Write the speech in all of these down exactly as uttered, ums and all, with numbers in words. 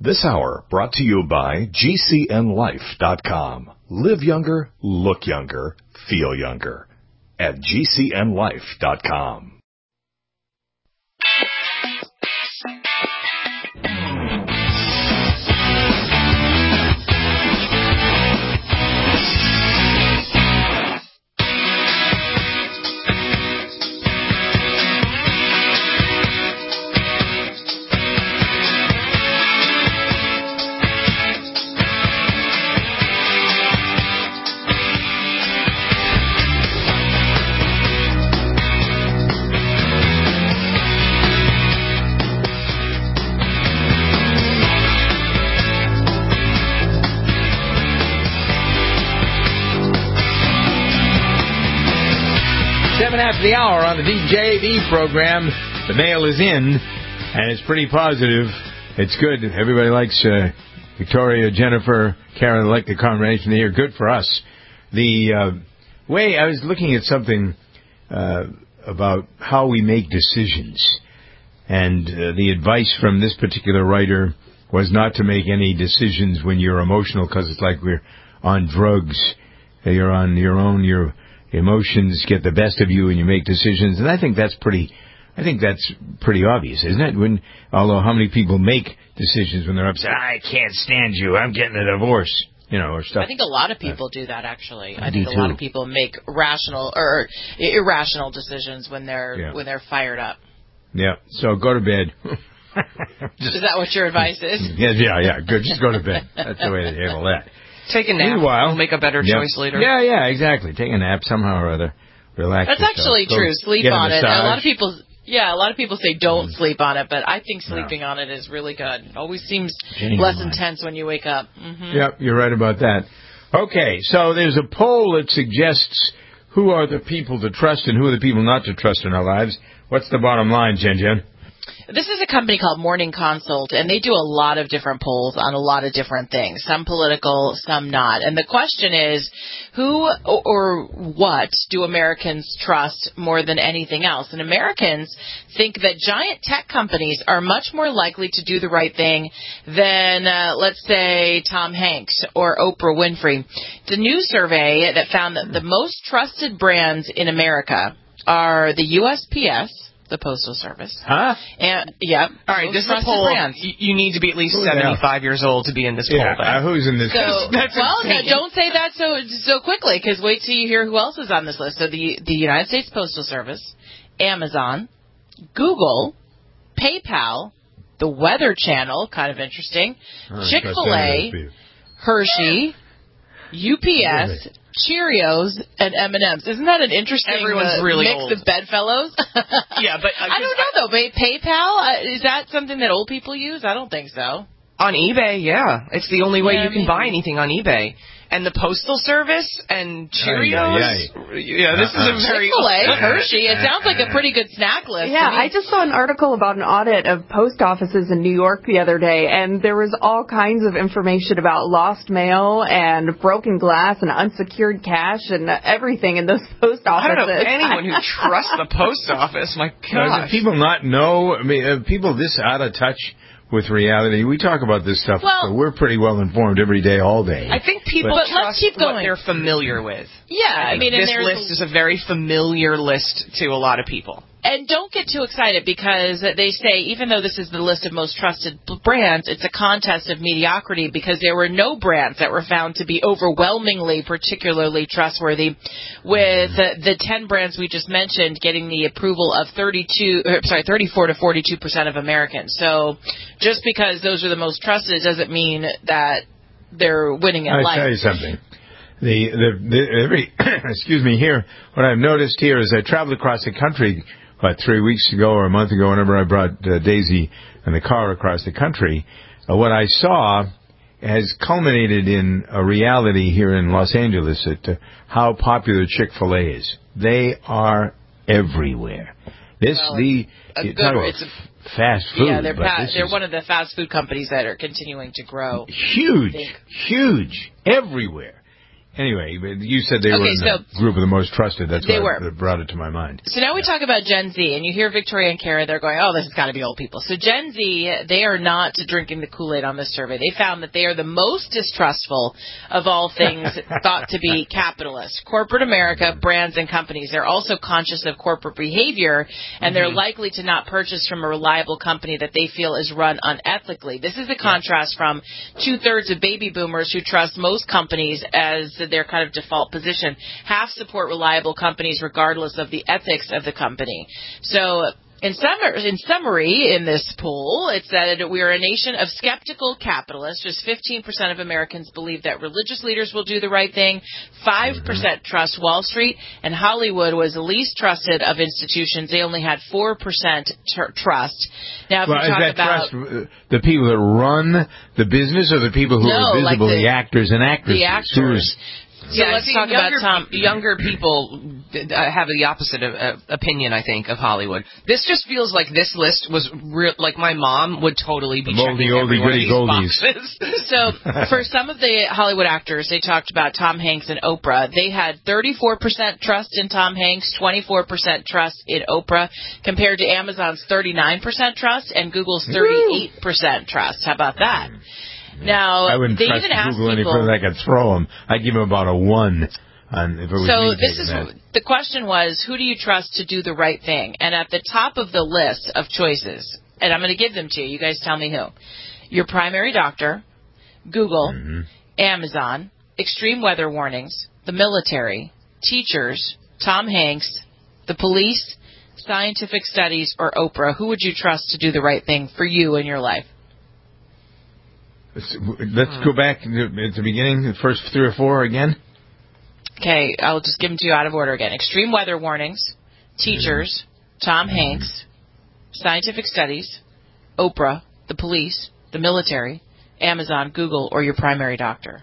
This hour brought to you by G C N life dot com. Live younger, look younger, feel younger at G C N life dot com. After the hour on the D J V program, the mail is in, and it's pretty positive. It's good. Everybody likes uh, Victoria, Jennifer, Karen, like the combination here. Good for us. The uh, way I was looking at something uh, about how we make decisions, and uh, the advice from this particular writer was not to make any decisions when you're emotional, because it's like we're on drugs. You're on your own. You're emotions get the best of you and you make decisions, and I think that's pretty I think that's pretty obvious, isn't it? When although how many people make decisions when they're upset, I can't stand you, I'm getting a divorce, you know, or stuff. I think a lot of people do that, actually. I, I think a too. lot of people make rational or irrational decisions when they're yeah. when they're fired up. Yeah. So go to bed. Just, is that what your advice is? Yeah, yeah, yeah. Good. Just go to bed. That's the way to handle that. Take a nap. Meanwhile, we'll make a better yep. choice later. Yeah, yeah, exactly. Take a nap somehow or other. Relax. That's yourself. actually Go true. Sleep on it. And a lot of people, yeah, a lot of people say don't mm. sleep on it, but I think sleeping no. on it is really good. It always seems Change less intense when you wake up. Mm-hmm. Yep, you're right about that. Okay, so there's a poll that suggests who are the people to trust and who are the people not to trust in our lives. What's the bottom line, Jen Jen? This is a company called Morning Consult, and they do a lot of different polls on a lot of different things, some political, some not. And the question is, who or what do Americans trust more than anything else? And Americans think that giant tech companies are much more likely to do the right thing than, uh, let's say, Tom Hanks or Oprah Winfrey. The new survey that found that the most trusted brands in America are the U S P S, the Postal Service. Huh? And yeah. All right, this is a poll. You, you need to be at least seventy-five years old to be in this yeah, poll. Uh, who's in this? So, That's well, no, insane. don't say that so so quickly, because wait till you hear who else is on this list. So the the United States Postal Service, Amazon, Google, PayPal, the Weather Channel, kind of interesting, oh, Chick-fil-A, Hershey, U P S. Really? Cheerios and M and M's. Isn't that an interesting Everyone's uh, really mix old. of bedfellows? Yeah, but uh, I don't know though. Pay- PayPal uh, is that something that old people use? I don't think so. On eBay, yeah, it's the only way yeah, you can maybe. buy anything on eBay. And the Postal Service and Cheerios. Yeah, yeah, yeah. yeah this uh-uh. is a very Chick-fil-A, Hershey. It sounds like a pretty good snack list. Yeah, I just saw an article about an audit of post offices in New York the other day, and there was all kinds of information about lost mail and broken glass and unsecured cash and everything in those post offices. I don't know anyone who trusts the post office. My gosh. Do people not know? I mean, are people this out of touch with reality? We talk about this stuff, well, so we're pretty well informed every day, all day. I think people but trust let's keep going. what they're familiar with. Yeah, I mean, this and list is a very familiar list to a lot of people. And don't get too excited, because they say, even though this is the list of most trusted brands, it's a contest of mediocrity, because there were no brands that were found to be overwhelmingly particularly trustworthy, with uh, the ten brands we just mentioned getting the approval of thirty-two, or, sorry, thirty-four to forty-two percent of Americans. So just because those are the most trusted doesn't mean that they're winning at life. I'll tell you something. The, the, the every excuse me here, what I've noticed here is I traveled across the country about three weeks ago or a month ago, whenever I brought uh, Daisy and the car across the country. Uh, what I saw has culminated in a reality here in Los Angeles at uh, how popular Chick-fil-A is. They are everywhere. This well, the a you good, talk about it's a, fast food. Yeah, they're but pa- this they're is one of the fast food companies that are continuing to grow. huge, huge, everywhere. Anyway, but you said they Okay, were in so the group of the most trusted. That's they why were. that brought it to my mind. So now we talk about Gen Z, and you hear Victoria and Kara, they're going, oh, this has got to be old people. So Gen Z, they are not drinking the Kool-Aid on this survey. They found that they are the most distrustful of all things thought to be capitalist. Corporate America, brands, and companies. They're also conscious of corporate behavior, and they're Mm-hmm. likely to not purchase from a reliable company that they feel is run unethically. This is a contrast from two-thirds of baby boomers who trust most companies as their kind of default position. Half support reliable companies regardless of the ethics of the company. So in, summer, in summary, in this poll, it said we are a nation of skeptical capitalists. Just fifteen percent of Americans believe that religious leaders will do the right thing. five percent trust Wall Street. And Hollywood was the least trusted of institutions. They only had four percent tr- trust. Now, if Well, you is talk that about... trust uh, the people that run the business or the people who No, are like visible, the- the actors and actresses? the actors. So yeah, let's see, talk younger, about Tom. Younger people uh, have the opposite of, uh, opinion, I think, of Hollywood. This just feels like this list was real. Like my mom would totally be The moldy, checking oldie, every one of goody these goldies. boxes. So for some of the Hollywood actors, they talked about Tom Hanks and Oprah. They had thirty-four percent trust in Tom Hanks, twenty-four percent trust in Oprah, compared to Amazon's thirty-nine percent trust and Google's thirty-eight percent trust. How about that? Now, I wouldn't they trust even asked Google any people, further than I could throw them. I'd give them about a one on if it was so me this taking is that. the question was, who do you trust to do the right thing? And at the top of the list of choices, and I'm going to give them to you. You guys tell me who. Your primary doctor, Google, Mm-hmm. Amazon, extreme weather warnings, the military, teachers, Tom Hanks, the police, scientific studies, or Oprah. Who would you trust to do the right thing for you in your life? Let's, let's go back to, at the beginning, the first three or four again. Okay, I'll just give them to you out of order again. Extreme weather warnings, teachers, Tom Hanks, scientific studies, Oprah, the police, the military, Amazon, Google, or your primary doctor.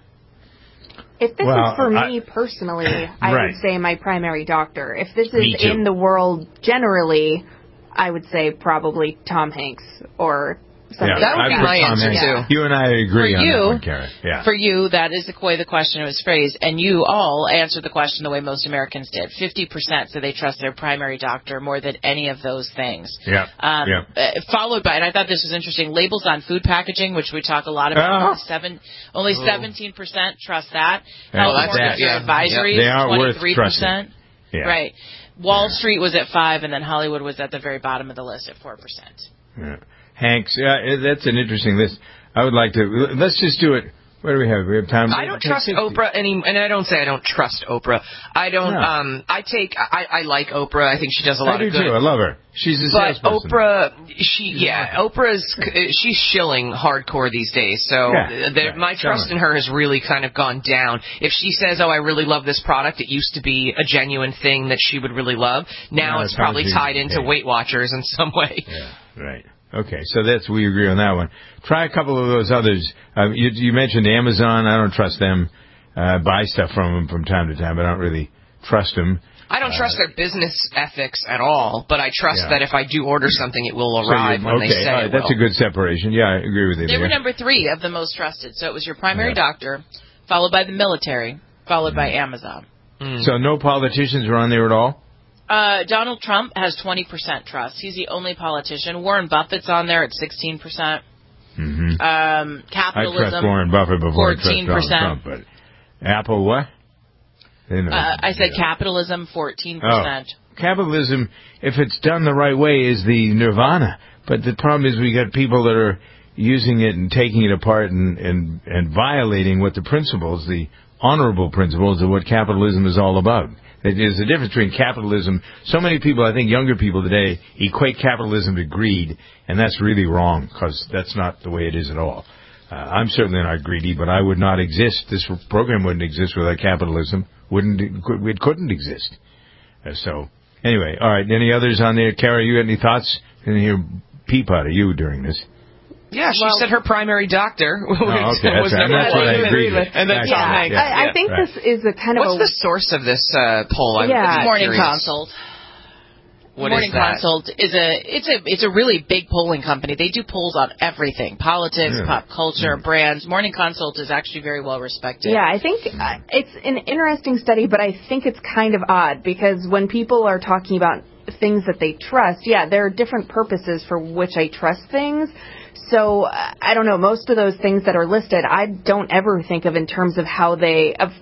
If this Well, is for I- me personally, I Right. would say my primary doctor. If this Me is too. in the world generally, I would say probably Tom Hanks or something. That would I be put my Tom answer, Hanks. too. You and I agree For on you- that one, Karen. Yeah. For you, that is the way the question was phrased, and you all answered the question the way most Americans did. fifty percent said they trust their primary doctor more than any of those things. Yeah. Um, yeah. uh, followed by, and I thought this was interesting, labels on food packaging, which we talk a lot about. Oh. Only Seven, only seventeen percent trust that. Yeah, Health that's warnings that. or Yeah. advisories, They are worth twenty-three percent. Yeah. Right. Wall Street was at five, and then Hollywood was at the very bottom of the list at four percent. Yeah. Hanks, yeah, that's an interesting list. I would like to, let's just do it. What do we have? We have time. I don't trust Oprah any, and I don't say I don't trust Oprah. I don't. No. Um, I take. I, I like Oprah. I think she does a lot I do of good. too. I love her. She's a But salesperson. Oprah, she, yeah, Oprah's, she's shilling hardcore these days. So Yeah, the, right. my trust in her has really kind of gone down. If she says, "Oh, I really love this product," it used to be a genuine thing that she would really love. Now No, it's it's how probably she- tied into yeah. Weight Watchers in some way. Yeah, right. Okay, so that's, we agree on that one. Try a couple of those others. Uh, you, you mentioned Amazon. I don't trust them. Uh, buy stuff from them from time to time, but I don't really trust them. I don't trust their business ethics at all, but I trust Yeah. that if I do order something, it will So arrive you- when okay, they say all right, it that's will. a good separation. Yeah, I agree with you They there. were number three of the most trusted. So it was your primary Yeah. doctor, followed by the military, followed by Amazon. Mm. So no politicians are on there at all? Uh, Donald Trump has twenty percent trust. He's the only politician. Warren Buffett's on there at sixteen percent. Mm-hmm. Um, I capitalism. trust Warren Buffett before I trust Donald fourteen percent. Trump, but Apple what? They know. Uh, I said Yeah. capitalism, fourteen percent. Oh, capitalism, if it's done the right way, is the nirvana. But the problem is we got people that are using it and taking it apart and, and, and violating what the principles, the honorable principles of what capitalism is all about. There's a difference between capitalism. So many people, I think younger people today, equate capitalism to greed, and that's really wrong because that's not the way it is at all. Uh, I'm certainly not greedy, but I would not exist. This program wouldn't exist without capitalism. Wouldn't it couldn't exist. Uh, so anyway, all right. Any others on there? Kara, you got any thoughts? Didn't hear peep out of you during this. Yeah, she Well- said her primary doctor was, Oh, okay, that's was right. number That's one. what I agreed with. And then Gotcha. Yeah, Tom Hanks. I, I Yeah. think right. this is a kind of What's a the source of this uh, poll? I'm Yeah. really Morning curious. consult. What Morning is that? Consult is a it's a it's a really big polling company. They do polls on everything: politics, Yeah. pop culture, Yeah. brands. Morning Consult is actually very well respected. Yeah, I think uh, it's an interesting study, but I think it's kind of odd because when people are talking about things that they trust, yeah, there are different purposes for which I trust things. So uh, I don't know. Most of those things that are listed, I don't ever think of in terms of how they of.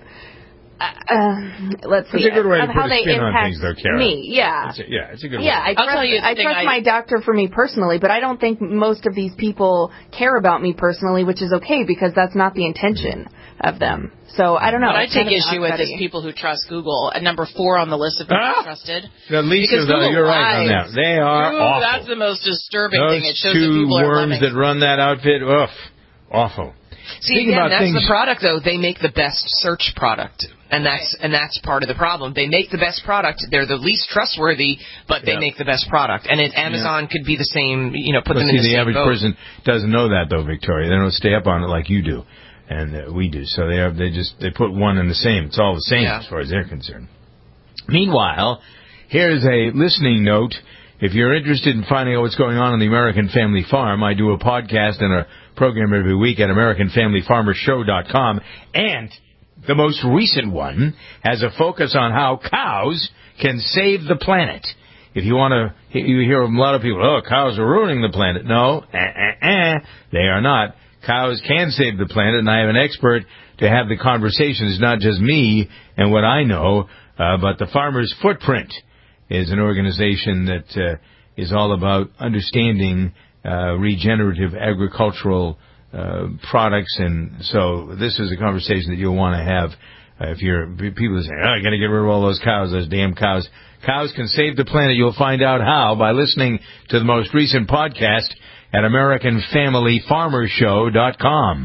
Uh, let's see. It's a good way to of put how a they spin on impact things, though, Kara. me. Yeah. It's a, yeah, it's a good Yeah, way. I I'll trust, tell you the I thing trust I- my doctor for me personally, but I don't think most of these people care about me personally, which is okay because that's not the intention of them. So I don't know. What I It's take kind of an issue odd with is study. people who trust Google. At number four on the list of people Ah! trusted. At least Because though, Google you're right on lies. that. They are Ooh, awful. That's the most disturbing Those thing. It shows two that people are worms lemmings. that run that outfit, ugh, awful. See, Think again, about that's things- the product, though. They make the best search product. And that's and that's part of the problem. They make the best product. They're the least trustworthy, but they Yeah. make the best product. And it, Amazon could be the same, you know, put But them see, in the, the same average boat. person doesn't know that, though, Victoria. They don't stay up on it like you do, and uh, we do. So they have, they just they put one in the same. It's all the same Yeah. as far as they're concerned. Meanwhile, here's a listening note. If you're interested in finding out what's going on on the American Family Farm, I do a podcast and a program every week at American Family Farmer Show dot com, and the most recent one has a focus on how cows can save the planet. If you want to, you hear from a lot of people, oh, cows are ruining the planet. No, eh, eh, eh, they are not. Cows can save the planet, and I have an expert to have the conversation. It's not just me and what I know, uh, but the Farmer's Footprint is an organization that uh, is all about understanding uh, regenerative agricultural uh, products, and so this is a conversation that you'll want to have uh, if you're people are saying, oh, I got to get rid of all those cows, those damn cows. Cows can save the planet. You'll find out how by listening to the most recent podcast at American Family Farmer Show dot com.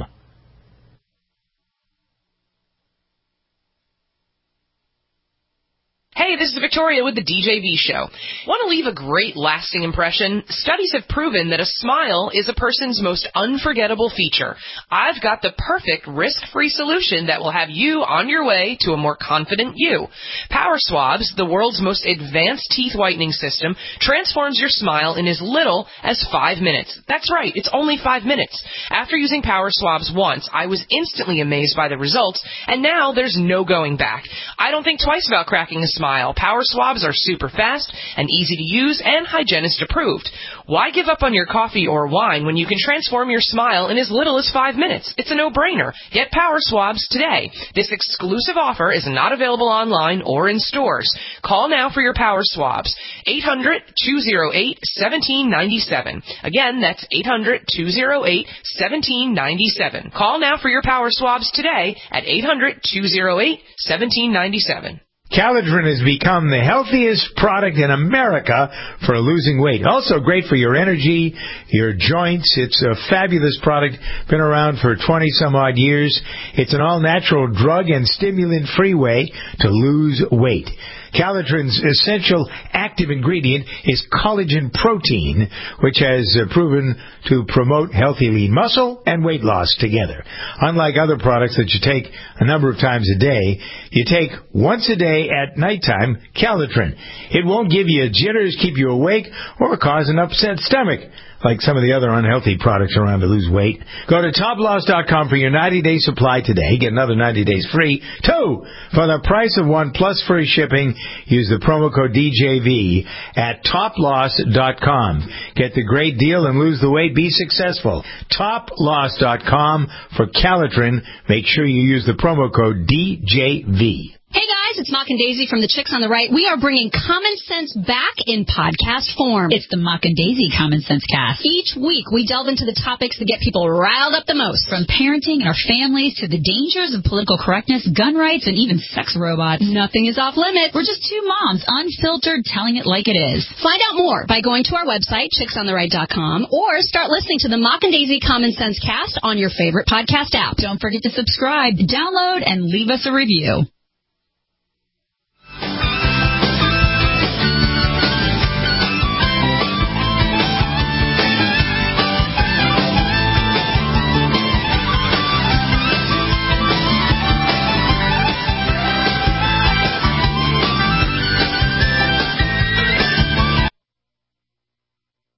Hey, this is Victoria with the D J V Show. Want to leave a great lasting impression? Studies have proven that a smile is a person's most unforgettable feature. I've got the perfect risk-free solution that will have you on your way to a more confident you. Power Swabs, the world's most advanced teeth whitening system, transforms your smile in as little as five minutes. That's right, it's only five minutes. After using Power Swabs once, I was instantly amazed by the results, and now there's no going back. I don't think twice about cracking a smile. Power Swabs are super fast and easy to use and hygienist approved. Why give up on your coffee or wine when you can transform your smile in as little as five minutes? It's a no-brainer. Get Power Swabs today. This exclusive offer is not available online or in stores. Call now for your Power Swabs. eight hundred, two oh eight, one seven nine seven. Again, that's eight hundred, two oh eight, one seven nine seven. Call now for your Power Swabs today at eight hundred, two oh eight, one seven nine seven. Caladrin has become the healthiest product in America for losing weight. Also great for your energy, your joints. It's a fabulous product. Been around for twenty some odd years. It's an all-natural drug and stimulant-free way to lose weight. Caladrin's essential active ingredient is collagen protein, which has uh, proven to promote healthy lean muscle and weight loss together. Unlike other products that you take a number of times a day, you take once a day at nighttime Caladrin. It won't give you jitters, keep you awake, or cause an upset stomach, like some of the other unhealthy products around to lose weight. Go to top loss dot com for your ninety-day supply today. Get another ninety days free. Two, for the price of one plus free shipping, use the promo code D J V at top loss dot com. Get the great deal and lose the weight. Be successful. top loss dot com for Caladrin. Make sure you use the promo code D J V. Hey guys, it's Mock and Daisy from the Chicks on the Right. We are bringing common sense back in podcast form. It's the Mock and Daisy Common Sense Cast. Each week we delve into the topics that get people riled up the most, from parenting and our families to the dangers of political correctness, gun rights, and even sex robots. Nothing is off limits. We're just two moms, unfiltered, telling it like it is. Find out more by going to our website, chicks on the right dot com, or start listening to the Mock and Daisy Common Sense Cast on your favorite podcast app. Don't forget to subscribe, download, and leave us a review.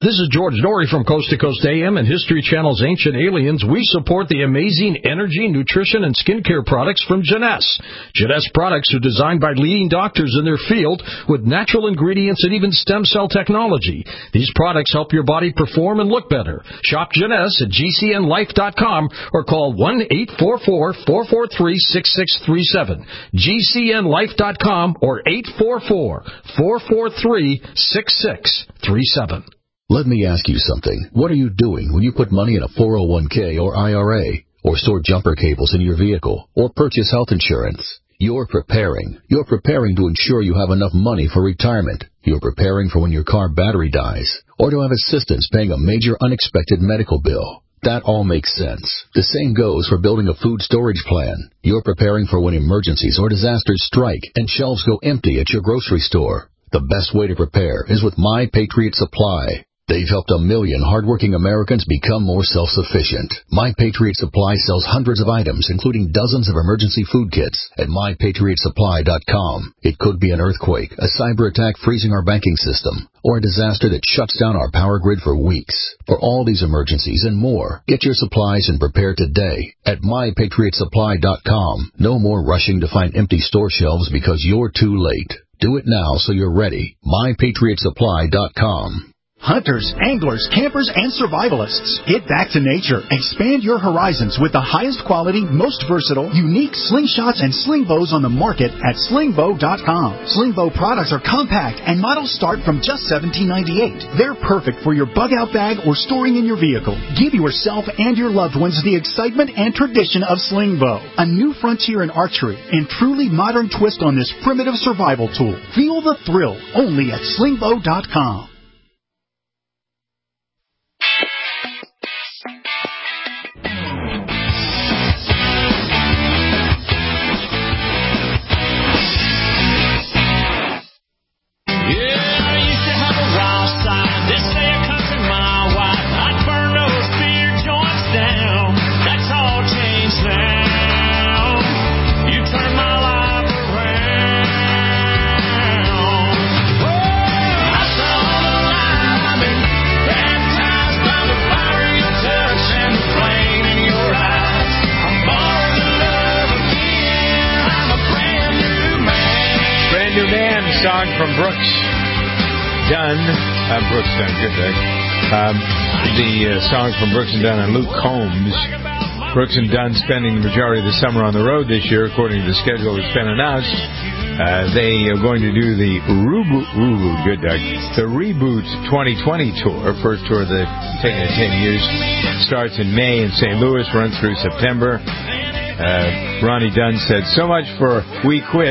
This is George Norrie from Coast to Coast A M and History Channel's Ancient Aliens. We support the amazing energy, nutrition, and skincare products from Jeunesse. Jeunesse products are designed by leading doctors in their field with natural ingredients and even stem cell technology. These products help your body perform and look better. Shop Jeunesse at G C N life dot com or call one eight four four, four four three, six six three seven. G C N life dot com or eight four four, four four three, six six three seven. Let me ask you something. What are you doing when you put money in a four oh one k or I R A, or store jumper cables in your vehicle, or purchase health insurance? You're preparing. You're preparing to ensure you have enough money for retirement. You're preparing for when your car battery dies, or to have assistance paying a major unexpected medical bill. That all makes sense. The same goes for building a food storage plan. You're preparing for when emergencies or disasters strike and shelves go empty at your grocery store. The best way to prepare is with My Patriot Supply. They've helped a million hardworking Americans become more self-sufficient. My Patriot Supply sells hundreds of items, including dozens of emergency food kits, at my patriot supply dot com. It could be an earthquake, a cyber attack freezing our banking system, or a disaster that shuts down our power grid for weeks. For all these emergencies and more, get your supplies and prepare today at my patriot supply dot com. No more rushing to find empty store shelves because you're too late. Do it now so you're ready. my patriot supply dot com. Hunters, anglers, campers, and survivalists. Get back to nature. Expand your horizons with the highest quality, most versatile, unique slingshots and sling bows on the market at sling bow dot com. Sling bow products are compact and models start from just seventeen ninety-eight. They're perfect for your bug out bag or storing in your vehicle. Give yourself and your loved ones the excitement and tradition of sling bow, a new frontier in archery and truly modern twist on this primitive survival tool. Feel the thrill only at sling bow dot com. Song from Brooks Dunn. Uh, Brooks Dunn, good day. Um, the uh, song from Brooks and Dunn and Luke Combs. Brooks and Dunn spending the majority of the summer on the road this year, according to the schedule that's been announced. Uh, they are going to do the Reboot, ooh, good Doug, the Reboot twenty twenty tour. First tour that's taken ten years. Starts in May in Saint Louis, runs through September. Uh, Ronnie Dunn said, "So much for We Quit."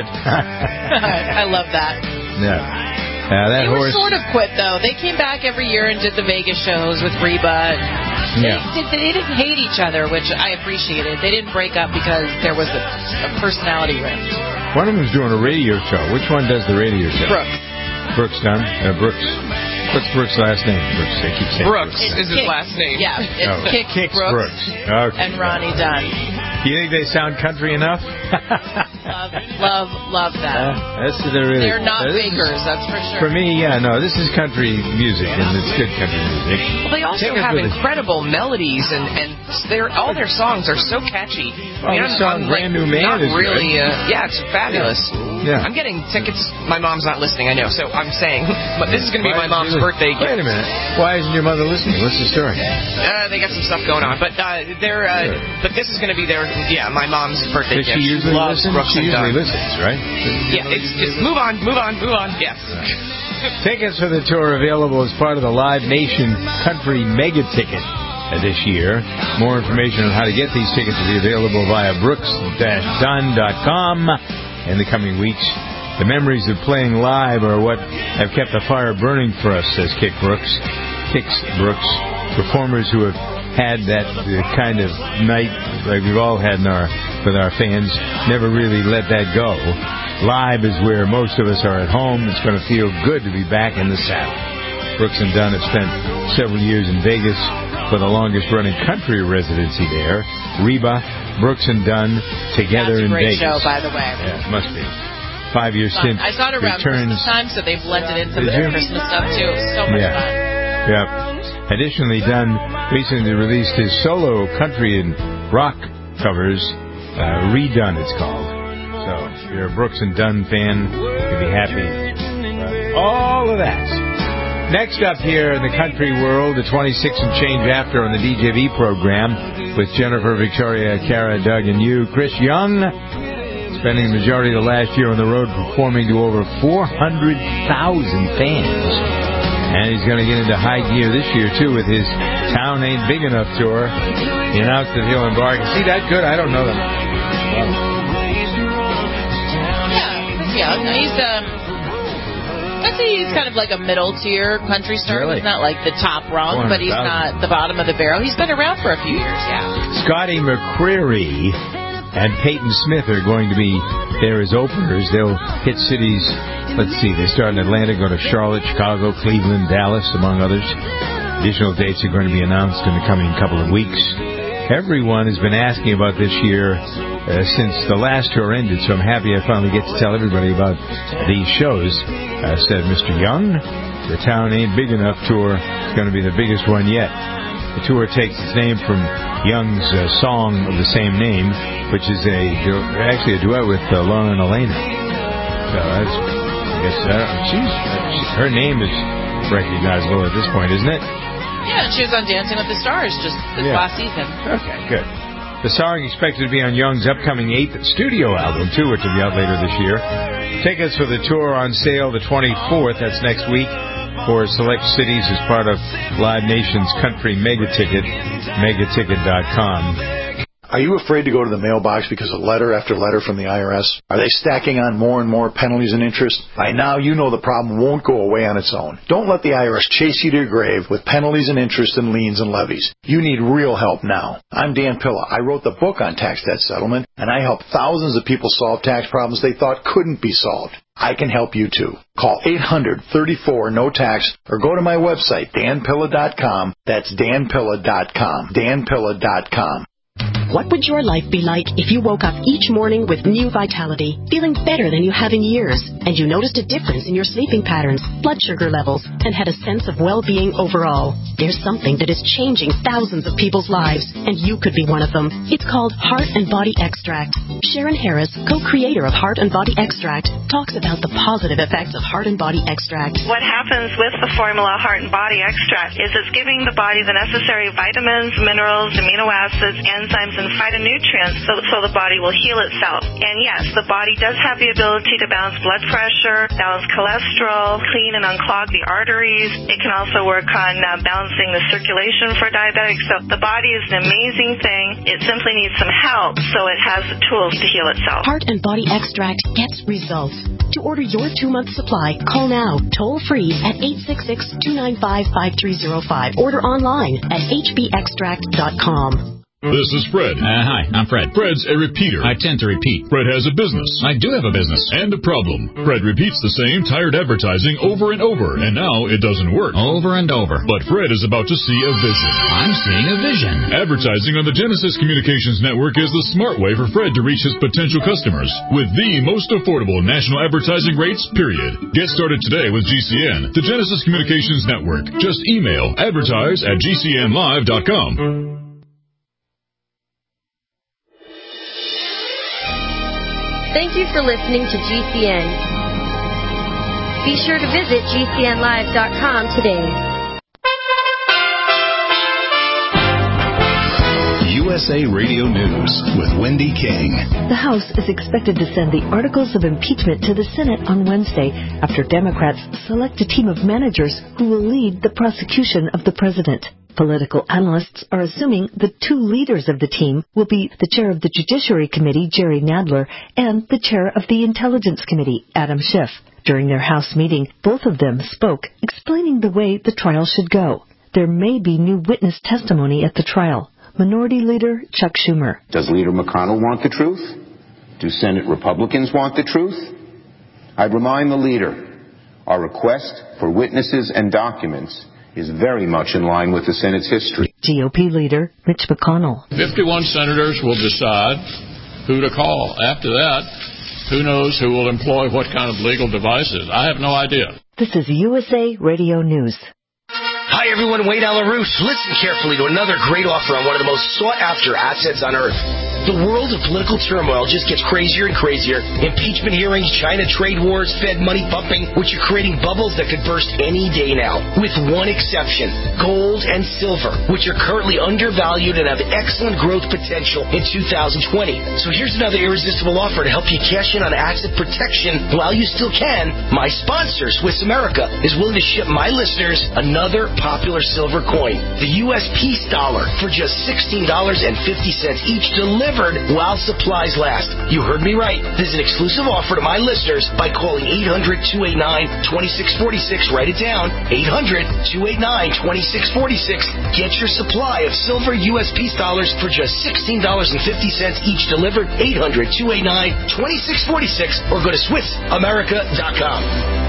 I love that. Yeah. Uh, that they horse were sort of quit, though. They came back every year and did the Vegas shows with Reba. Yeah. They, they, they didn't hate each other, which I appreciated. They didn't break up because there was a, a personality rift. One of them was doing a radio show. Which one does the radio show? Brooks. Brooks Dunn? Uh, Brooks. What's Brooks' last name? Brooks. I keep saying Brooks, Brooks. is his Kix. last name. Yeah, it's oh, Kix, Kix Brooks, Brooks. Okay. and Ronnie Dunn. Do you think they sound country enough? love, love, love that. Uh, that's they're really. They're not uh, bakers, that's for sure. For me, yeah, no, this is country music, and it's good country music. Well, they also Take have us with incredible melodies, and and they're, all their songs are so catchy. Well, I mean, the I'm, song I'm like, Brand New Man not is really. Uh, yeah, it's fabulous. Yeah. I'm getting tickets. My mom's not listening, I know, so I'm saying, but this is going to be Why my mom's isn't she birthday li- gift. Wait a minute. Why isn't your mother listening? What's the story? Uh, they got some stuff going on, but uh, they're. Uh, Sure. But this is going to be their. Yeah, my mom's birthday Does gift. she usually loves listen? Brooks She and usually Dunn. listens, right? Yeah, it's just move on, move on, move on. Yes. Tickets for the tour available as part of the Live Nation Country Mega Ticket uh, this year. More information on how to get these tickets will be available via brooks dash dunn dot com in the coming weeks. The memories of playing live are what have kept the fire burning for us, says Kix Brooks. Kix Brooks, performers who have had that uh, kind of night like we've all had in our with our fans, never really let that go. Live is where most of us are at home. It's going to feel good to be back in the saddle. Brooks and Dunn have spent several years in Vegas for the longest-running country residency there. Reba, Brooks and Dunn together That's a in great Vegas. show, by the way. Yeah, it must be. Five years Fun. since I saw it around returns. Christmas time, so they blended in some Did of their you? Christmas stuff, too. It was so much Yeah. fun. Yeah. Additionally, Dunn recently released his solo country and rock covers, uh, Redone it's called. So if you're a Brooks and Dunn fan, you'll be happy about all of that. Next up here in the country world, the twenty-six and change after on the D J V program with Jennifer, Victoria, Kara, Doug, and you. Chris Young, spending the majority of the last year on the road performing to over four hundred thousand fans. And he's going to get into high gear this year, too, with his Town Ain't Big Enough tour. He announced that he'll embark. See that good? I don't know that. Wow. Yeah, Chris Young. He's, um... I'd say he's kind of like a middle-tier country star. Really? He's not like the top rung, but he's not the bottom of the barrel. He's been around for a few years, yeah. Scotty McCreery and Peyton Smith are going to be there as openers. They'll hit cities, let's see, they start in Atlanta, go to Charlotte, Chicago, Cleveland, Dallas, among others. Additional dates are going to be announced in the coming couple of weeks. Everyone has been asking about this year uh, since the last tour ended, so I'm happy I finally get to tell everybody about these shows. Uh, said Mister Young, the Town Ain't Big Enough tour is going to be the biggest one yet. The tour takes its name from Young's uh, song of the same name, which is a du- actually a duet with uh, Lauren Elena. So that's, I guess, uh, she's, uh, her name is recognizable at this point, isn't it? Yeah, she was on Dancing with the Stars just this Yeah. last season. Okay, good. The song expected to be on Young's upcoming eighth studio album, too, which will be out later this year. Tickets for the tour on sale the twenty-fourth, that's next week, for select cities as part of Live Nation's Country Mega Ticket, megaticket dot com. Are you afraid to go to the mailbox because of letter after letter from the I R S? Are they stacking on more and more penalties and interest? By now, you know the problem won't go away on its own. Don't let the I R S chase you to your grave with penalties and interest and liens and levies. You need real help now. I'm Dan Pilla. I wrote the book on tax debt settlement, and I help thousands of people solve tax problems they thought couldn't be solved. I can help you too. Call eight hundred, thirty-four, no tax or go to my website, dan pilla dot com. That's dan pilla dot com. dan pilla dot com. What would your life be like if you woke up each morning with new vitality, feeling better than you have in years, and you noticed a difference in your sleeping patterns, blood sugar levels, and had a sense of well-being overall? There's something that is changing thousands of people's lives, and you could be one of them. It's called Heart and Body Extract. Sharon Harris, co-creator of Heart and Body Extract, talks about the positive effects of Heart and Body Extract. What happens with the formula Heart and Body Extract is it's giving the body the necessary vitamins, minerals, amino acids, enzymes, and phytonutrients so, so the body will heal itself. And yes, the body does have the ability to balance blood pressure, balance cholesterol, clean and unclog the arteries. It can also work on uh, balancing the circulation for diabetics. So the body is an amazing thing. It simply needs some help so it has the tools to heal itself. Heart and Body Extract gets results. To order your two-month supply, call now, toll-free at eight six six, two nine five, five three zero five. Order online at h b extract dot com. This is Fred. Uh, hi, I'm Fred. Fred's a repeater. I tend to repeat. Fred has a business. I do have a business. And a problem. Fred repeats the same tired advertising over and over, and now it doesn't work. Over and over. But Fred is about to see a vision. I'm seeing a vision. Advertising on the Genesis Communications Network is the smart way for Fred to reach his potential customers with the most affordable national advertising rates, period. Get started today with G C N, the Genesis Communications Network. Just email advertise at g c n live dot com. Thank you for listening to G C N. Be sure to visit g c n live dot com today. U S A Radio News with Wendy King. The House is expected to send the articles of impeachment to the Senate on Wednesday after Democrats select a team of managers who will lead the prosecution of the president. Political analysts are assuming the two leaders of the team will be the chair of the Judiciary Committee, Jerry Nadler, and the chair of the Intelligence Committee, Adam Schiff. During their House meeting, both of them spoke, explaining the way the trial should go. There may be new witness testimony at the trial. Minority Leader Chuck Schumer. Does Leader McConnell want the truth? Do Senate Republicans want the truth? I'd remind the leader, our request for witnesses and documents is very much in line with the Senate's history. G O P Leader Mitch McConnell. fifty-one senators will decide who to call. After that, who knows who will employ what kind of legal devices. I have no idea. This is U S A Radio News. Hi, everyone. Wade Alarouche. Listen carefully to another great offer on one of the most sought-after assets on Earth. The world of political turmoil just gets crazier and crazier. Impeachment hearings, China trade wars, Fed money pumping, which are creating bubbles that could burst any day now. With one exception, gold and silver, which are currently undervalued and have excellent growth potential in two thousand twenty. So here's another irresistible offer to help you cash in on asset protection while you still can. My sponsor, Swiss America, is willing to ship my listeners another popular silver coin, the U S Peace Dollar, for just sixteen dollars and fifty cents each, delivered while supplies last. You heard me right. This is an exclusive offer to my listeners by calling eight hundred, two eight nine, two six four six. Write it down. eight hundred, two eight nine, two six four six. Get your supply of silver U S Peace Dollars for just sixteen dollars and fifty cents each, delivered eight hundred, two eight nine, two six four six, or go to Swiss America dot com.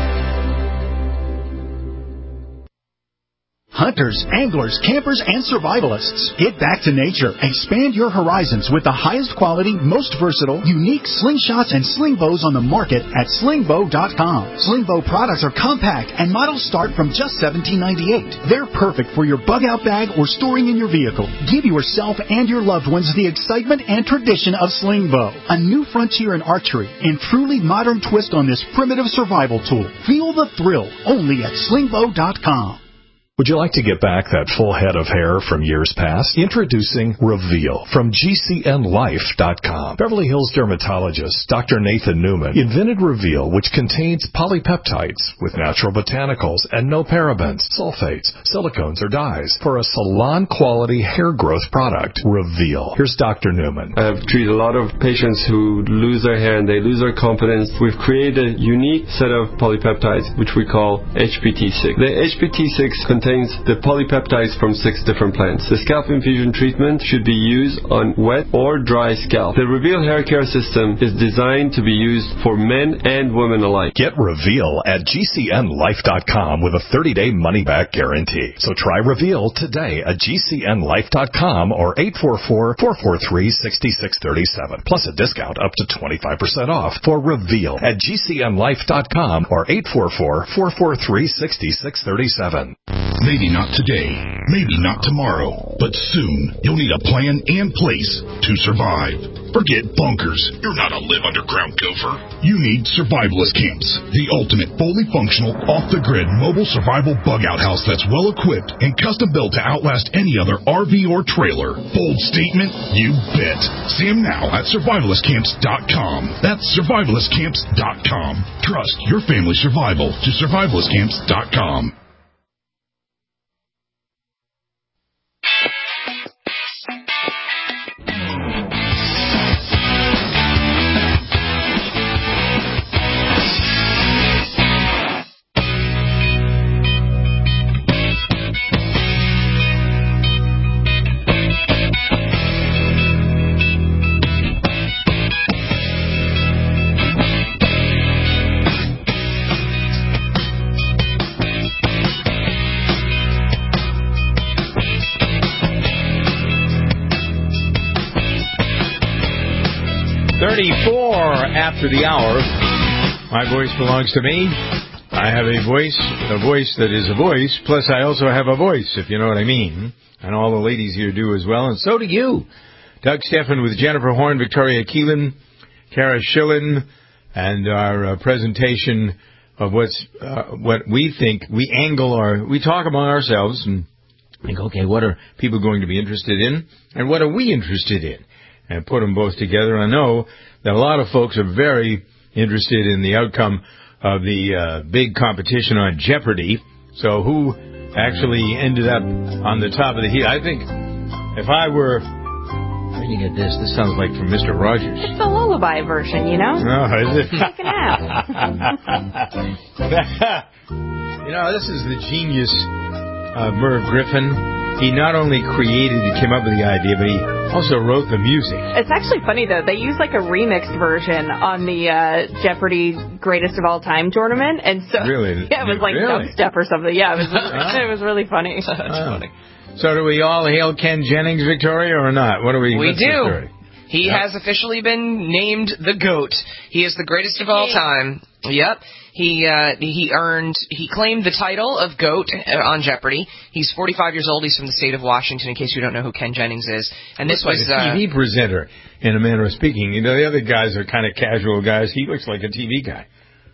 Hunters, anglers, campers, and survivalists. Get back to nature. Expand your horizons with the highest quality, most versatile, unique slingshots and sling bows on the market at sling bow dot com. Sling bow products are compact and models start from just seventeen ninety-eight. They're perfect for your bug out bag or storing in your vehicle. Give yourself and your loved ones the excitement and tradition of sling bow. A new frontier in archery and truly modern twist on this primitive survival tool. Feel the thrill only at sling bow dot com. Would you like to get back that full head of hair from years past? Introducing Reveal from G C N life dot com. Beverly Hills dermatologist Doctor Nathan Newman invented Reveal, which contains polypeptides with natural botanicals and no parabens, sulfates, silicones, or dyes for a salon-quality hair growth product. Reveal. Here's Doctor Newman. I've treated a lot of patients who lose their hair and they lose their confidence. We've created a unique set of polypeptides, which we call H P T six. The H P T six contains the polypeptides from six different plants. The scalp infusion treatment should be used on wet or dry scalp. The Reveal hair care system is designed to be used for men and women alike. Get Reveal at G C N life dot com with a thirty-day money-back guarantee. So try Reveal today at G C N life dot com or eight four four, four four three, six six three seven. Plus a discount up to twenty-five percent off for Reveal at G C N life dot com or eight four four, four four three, six six three seven. Maybe not today, maybe not tomorrow, but soon you'll need a plan and place to survive. Forget bunkers. You're not a live underground gopher. You need survivalist camps, the ultimate fully functional, off-the-grid mobile survival bug-out house that's well-equipped and custom-built to outlast any other R V or trailer. Bold statement? You bet. See them now at survivalist camps dot com. That's survivalist camps dot com. Trust your family's survival to survivalist camps dot com. thirty-four after the hour. My voice belongs to me. I have a voice, a voice that is a voice, plus I also have a voice, if you know what I mean. And all the ladies here do as well, and so do you. Doug Steffen with Jennifer Horn, Victoria Keelan, Kara Schillen, and our uh, presentation of what's uh, what we think, we angle our, we talk among ourselves and think, okay, what are people going to be interested in, and what are we interested in? And put them both together. I know that a lot of folks are very interested in the outcome of the uh, big competition on Jeopardy. So who actually ended up on the top of the heap? I think if I were... Where do you get this? This sounds like from Mister Rogers. It's the lullaby version, you know? Oh, is it? Take a nap. You know, this is the genius of Merv Griffin. He not only created, he came up with the idea, but he also wrote the music. It's actually funny, though. They use like a remixed version on the uh, Jeopardy Greatest of All Time tournament. And so, really? Yeah, it was like really? dubstep or something. Yeah, it was, it was really funny. That's oh. funny. So do we all hail Ken Jennings, Victoria, or not? What do we We do. He yep. has officially been named the GOAT. He is the greatest of all time. Yep. He uh, he earned he claimed the title of GOAT on Jeopardy. He's forty-five years old. He's from the state of Washington. In case you don't know who Ken Jennings is, and this looks was like a uh, T V presenter in a manner of speaking. You know, the other guys are kind of casual guys. He looks like a T V guy.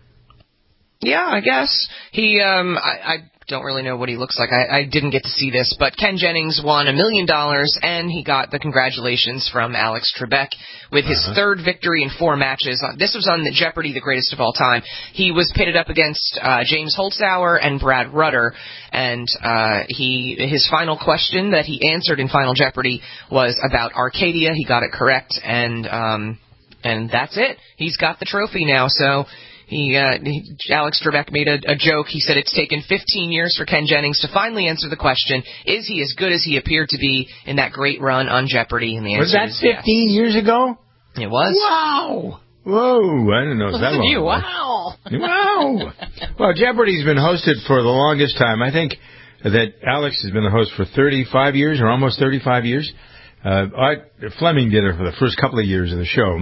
Yeah, I guess he. Um, I, I don't really know what he looks like. I, I didn't get to see this, but Ken Jennings won a million dollars, and he got the congratulations from Alex Trebek with his uh-huh. third victory in four matches. This was on the Jeopardy, the greatest of all time. He was pitted up against uh, James Holzhauer and Brad Rutter, and uh, he his final question that he answered in Final Jeopardy was about Arcadia. He got it correct, and um, and that's it. He's got the trophy now. So. He, uh, he, Alex Trebek made a, a joke. He said it's taken fifteen years for Ken Jennings to finally answer the question, is he as good as he appeared to be in that great run on Jeopardy? And the answer was that is fifteen yes. years ago? It was. Wow. Whoa, I didn't know it was that long. You, wow. Wow. Well, Jeopardy's been hosted for the longest time. I think that Alex has been the host for thirty-five years, or almost thirty-five years. Uh, Art Fleming did it for the first couple of years of the show.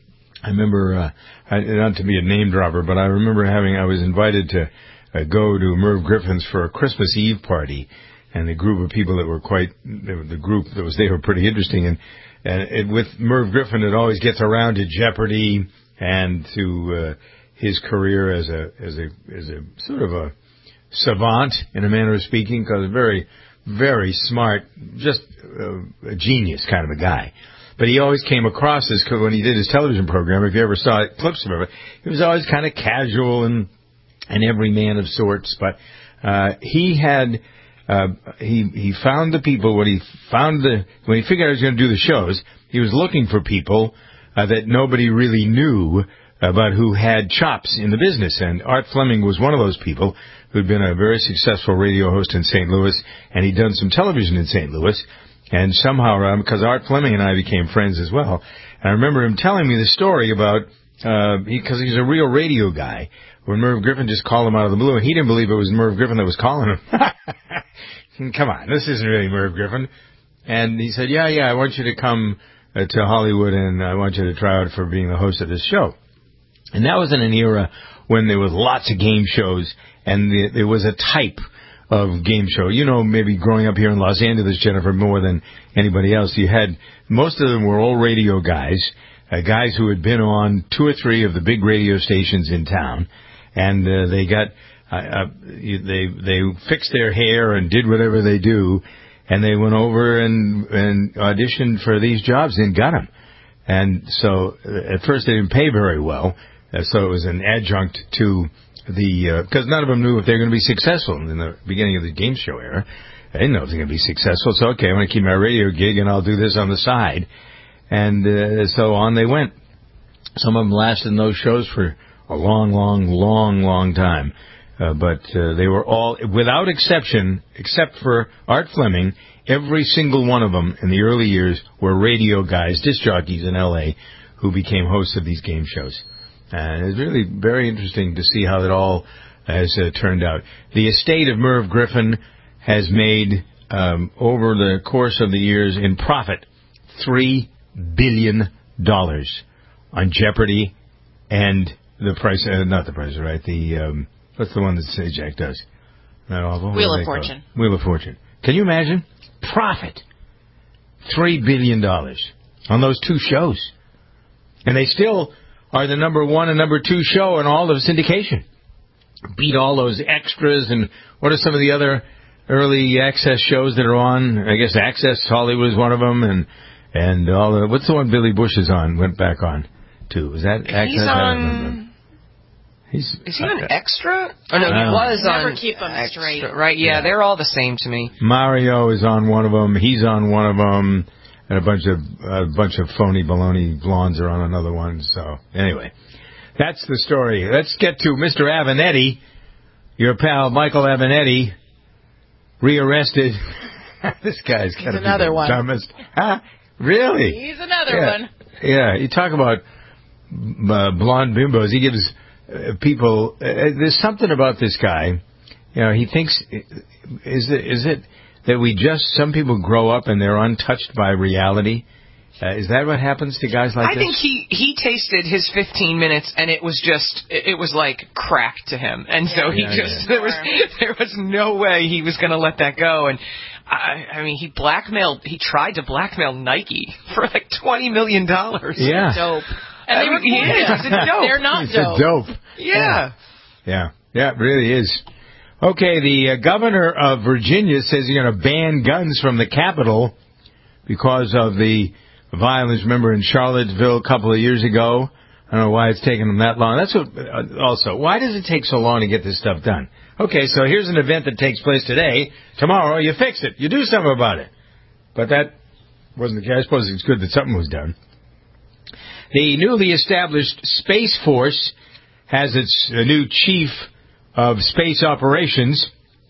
I remember, uh, I, not to be a name dropper, but I remember having, I was invited to uh, go to Merv Griffin's for a Christmas Eve party, and the group of people that were quite, the group that was there were pretty interesting, and, and it, with Merv Griffin, it always gets around to Jeopardy and to uh, his career as a, as a, as a sort of a savant, in a manner of speaking, because a very, very smart, just uh, a genius kind of a guy. But he always came across as, when he did his television program, if you ever saw clips of it, he was always kind of casual and an everyman of sorts. But uh, he had, uh, he he found the people, when he found the, when he figured out he was going to do the shows, he was looking for people uh, that nobody really knew about, who had chops in the business. And Art Fleming was one of those people who'd been a very successful radio host in Saint Louis, and he'd done some television in Saint Louis. And somehow, because Art Fleming and I became friends as well, and I remember him telling me the story about, uh, because he, he's a real radio guy, when Merv Griffin just called him out of the blue, and he didn't believe it was Merv Griffin that was calling him. Come on, this isn't really Merv Griffin. And he said, yeah, yeah, I want you to come uh, to Hollywood, and I want you to try out for being the host of this show. And that was in an era when there was lots of game shows, and the, there was a type of game show. You know, maybe growing up here in Los Angeles, Jennifer, more than anybody else, you had, most of them were old radio guys, uh, guys who had been on two or three of the big radio stations in town, and uh, they got, uh, uh, they they fixed their hair and did whatever they do, and they went over and, and auditioned for these jobs and got them. And so, uh, at first they didn't pay very well, uh, so it was an adjunct to the, because uh, none of them knew if they were going to be successful in the beginning of the game show era. They didn't know if they were going to be successful. So, okay, I'm going to keep my radio gig and I'll do this on the side. And uh, so on they went. Some of them lasted in those shows for a long, long, long, long time. Uh, but uh, they were all, without exception, except for Art Fleming, every single one of them in the early years were radio guys, disc jockeys in L A, who became hosts of these game shows. And it's really very interesting to see how it all has uh, turned out. The estate of Merv Griffin has made, um, over the course of the years in profit, three billion dollars on Jeopardy and the price, uh, not the price, right? The, um, what's the one that Sajak does? Not awful. Wheel of Fortune. Wheel of Fortune. Can you imagine? Profit. three billion dollars on those two shows. And they still are the number one and number two show in all of syndication. Beat all those extras, and what are some of the other early Access shows that are on? I guess Access Hollywood is one of them, and and all the, what's the one Billy Bush is on, went back on to? Is that Access? He's on... He's, is he on Extra? Oh, no, he was Never on keep them Extra, straight. right? Yeah, yeah, they're all the same to me. Mario is on one of them. He's on one of them. And a bunch of a bunch of phony baloney blondes are on another one. So anyway, that's the story. Let's get to Mister Avenatti, your pal Michael Avenatti, rearrested. This guy's kind of another one. Dumbest. Huh? Really? He's another yeah. one. Yeah, you talk about uh, blonde bimbos. He gives uh, people. Uh, there's something about this guy. You know, he thinks. Is it? Is it? That we just, some people grow up and they're untouched by reality, Uh, is that what happens to guys like I this? think he, he tasted his fifteen minutes, and it was just, it was like crack to him. And so Yeah. he Yeah, just, yeah. there was there was no way he was going to let that go. And I, I mean, he blackmailed, he tried to blackmail Nike for like twenty million dollars. Yeah. Dope. And I they were mean, he cool. is. He's a dope. They're not He's dope. a dope. Yeah. Yeah. Yeah, it really is. Okay, the uh, governor of Virginia says he's going to ban guns from the Capitol because of the violence. Remember in Charlottesville a couple of years ago? I don't know why it's taken them that long. That's what, uh, also, why does it take so long to get this stuff done? Okay, so here's an event that takes place today. Tomorrow, you fix it. You do something about it. But that wasn't the case. I suppose it's good that something was done. The newly established Space Force has its uh, new chief of space operations.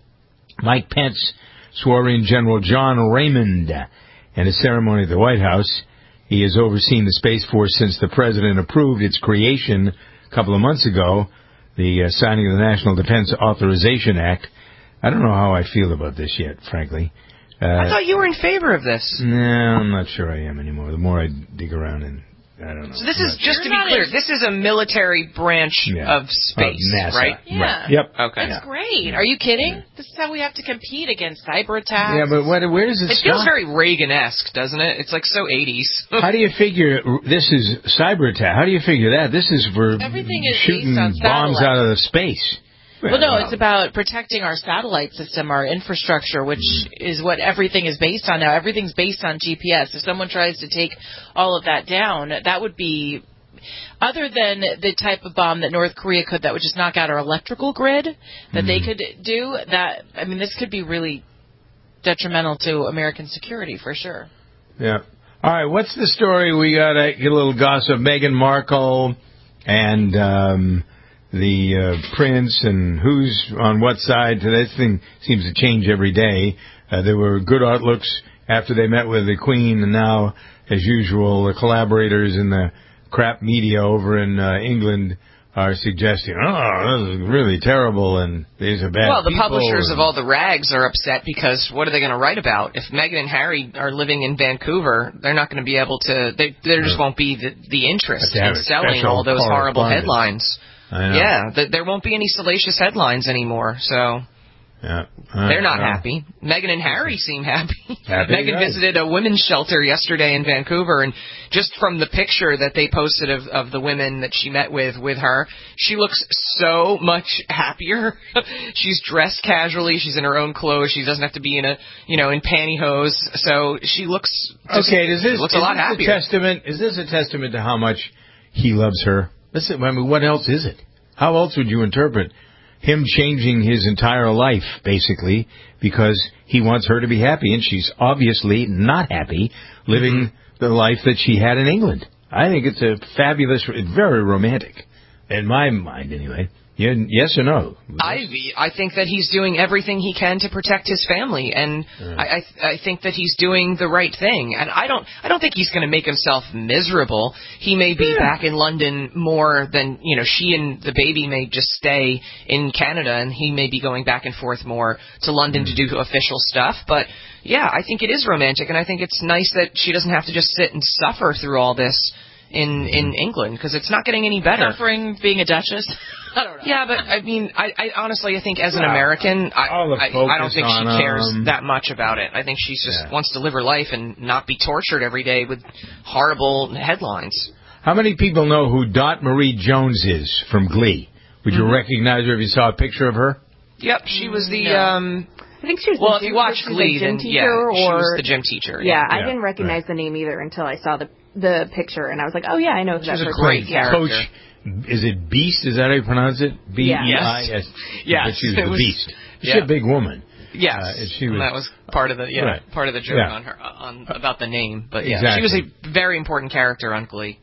Mike Pence swore in General John Raymond in a ceremony at the White House. He has overseen the Space Force since the president approved its creation a couple of months ago, the uh, signing of the National Defense Authorization Act. I don't know how I feel about this yet, frankly. Uh, I thought you were in favor of this. No, I'm not sure I am anymore. The more I dig around and I don't know. So this I'm is, not just sure. to be clear, this is a military branch Yeah. of space, Of NASA. right? Yeah. Right. Yep. Okay. That's great. Are you kidding? This is how we have to compete against cyber attacks. Yeah, but what, where does it, It stop? feels very Reagan-esque, doesn't it? It's like so eighties. How do you figure this is cyber attack? How do you figure that? This is for Everything is shooting based on bombs satellites. out of the space. Well, no, it's about protecting our satellite system, our infrastructure, which is what everything is based on now. Everything's based on G P S. If someone tries to take all of that down, that would be, other than the type of bomb that North Korea could, that would just knock out our electrical grid, that mm. they could do, that, I mean, this could be really detrimental to American security, for sure. Yeah. All right, what's the story? We got a, a little gossip. Meghan Markle and um, the uh, prince and who's on what side. This thing seems to change every day. Uh, there were good outlooks after they met with the Queen, and now, as usual, the collaborators in the crap media over in uh, England are suggesting, oh, this is really terrible, and these are bad Well, the people, publishers and of all the rags are upset because what are they going to write about? If Meghan and Harry are living in Vancouver, they're not going to be able to, they, there just won't be the, the interest in selling all those horrible headlines. I know. Yeah, th- there won't be any salacious headlines anymore, so... Yeah. They're not well. happy. Meghan and Harry seem happy. happy Meghan right. visited a women's shelter yesterday in Vancouver, and just from the picture that they posted of, of the women that she met with with her, she looks so much happier. She's dressed casually. She's in her own clothes. She doesn't have to be in a you know in pantyhose. So she looks just, okay. Does this looks is a lot this happier. A testament? Is this a testament to how much he loves her? Listen, I mean, what else is it? How else would you interpret him changing his entire life, basically, because he wants her to be happy, and she's obviously not happy living mm-hmm. the life that she had in England. I think it's a fabulous, very romantic, in my mind, anyway. Yes or no? I I think that he's doing everything he can to protect his family, and Mm. I, I I think that he's doing the right thing. And I don't I don't think he's going to make himself miserable. He may be Yeah. back in London more than you know. She and the baby may just stay in Canada, and he may be going back and forth more to London mm. to do official stuff. But yeah, I think it is romantic, and I think it's nice that she doesn't have to just sit and suffer through all this in in England, because it's not getting any better. Suffering being a duchess. I don't know. Yeah, but I mean, I, I honestly, I think as an Well, American, I, all the I, I don't think she focus on, cares um, that much about it. I think she just Yeah. wants to live her life and not be tortured every day with horrible headlines. How many people know who Dot Marie Jones is from Glee? Would you Mhm. recognize her if you saw a picture of her? Yep, she was the. No. um I think she was Well, the if gym, you watch she was Glee, the gym then teacher, yeah, or she was the gym teacher. Yeah, Yeah, I Yeah, didn't recognize right. the name either until I saw the the picture, and I was like, oh yeah, I know who She that was a person great is. character. Coach, is it Beast? Is that how you pronounce it? B E I S. Yes. But she was It the was- Beast. She's yeah. a big woman. Yes, Uh, and she and was- that was part of the yeah Right. part of the joke Yeah. on her on about the name. But yeah, Exactly. she was a very important character on Glee.